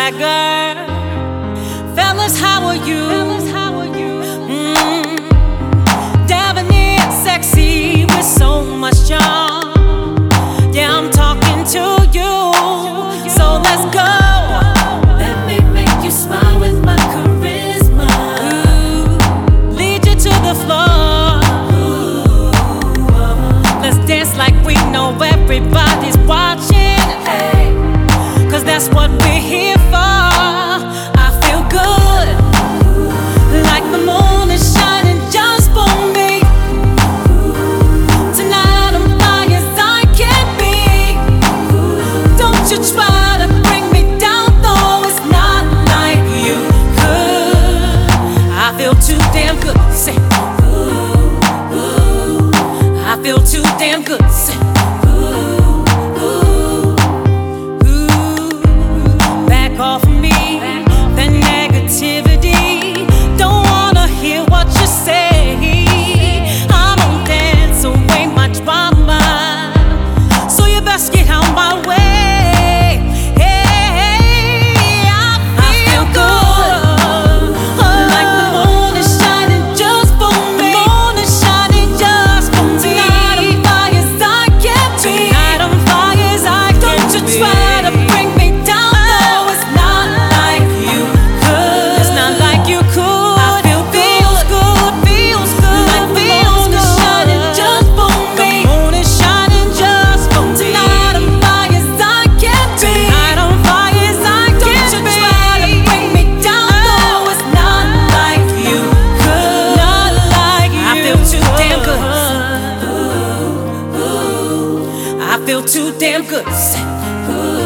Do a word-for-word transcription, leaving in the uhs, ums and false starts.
swagger. Fellas, how are you? Mm. Debonair, sexy with so much charm. Yeah, I'm talking to you, so let's go. Let me make you smile with my charisma. Ooh, lead you to the floor. Ooh, let's dance like we know everybody's watching. Hey, 'cause that's what we're here for. I feel good, like the moon is shining just for me. Tonight I'm fly as I can be. Don't you try to bring me down, though it's not like you could. I feel too damn good, say. Ooh, ooh, I feel too damn good, say. Off me, the negativity. Don't wanna hear what you say. I don't dance away my drama, so you best get out my way. Hey, I feel good, like the moon is shining just for me. The moon is shining just for me. Tonight I'm fly as I can be. Tonight I'm fly as I can be. Don't you try to bring me down. I feel too damn good.